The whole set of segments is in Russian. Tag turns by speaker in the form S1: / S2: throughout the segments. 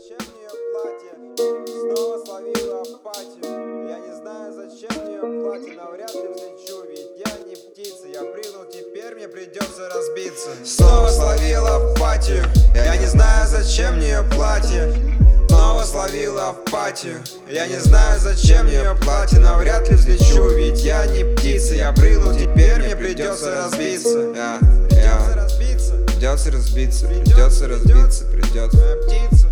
S1: зачем мне платье, снова словила апатию. Я не знаю, зачем мне платье, навряд ли взлечу, ведь я не птица. Я прыгнул, теперь мне придется разбиться. Снова словила апатию. Я не знаю, зачем мне платье. Снова словила апатию. Я не знаю, зачем мне платье, навряд ли взлечу, ведь я не птица. Я прыгнул, теперь мне придется разбиться. Придется разбиться, придется разбиться, придется. Моя птица.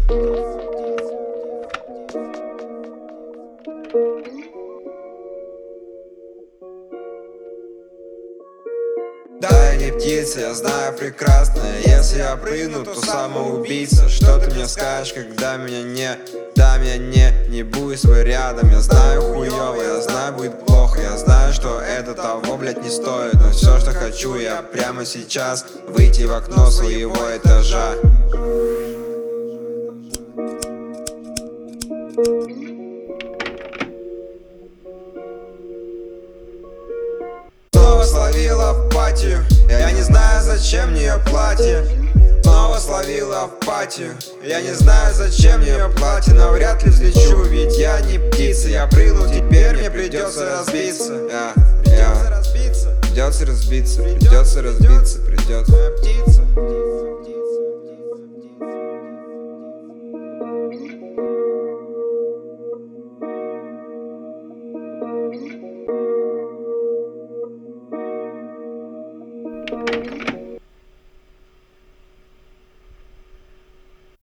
S1: Да, я не птица, я знаю прекрасно. Если я прыгну, то самоубийца. Что ты мне скажешь, когда меня не, да, меня не будет свой рядом. Я знаю хуёво, я знаю будет плохо. Я знаю, что это того, блядь, не стоит. Но все, что хочу я прямо сейчас, выйти в окно своего этажа. Снова словила апатию. Я не знаю, зачем мне платье. Снова словила апатию. Я не знаю, зачем мне платье, навряд ли взлечу, ведь я не птица. Я прыгнул, теперь мне придется разбиться. Придется разбиться, придется разбиться, придется разбиться, придется. Моя птица.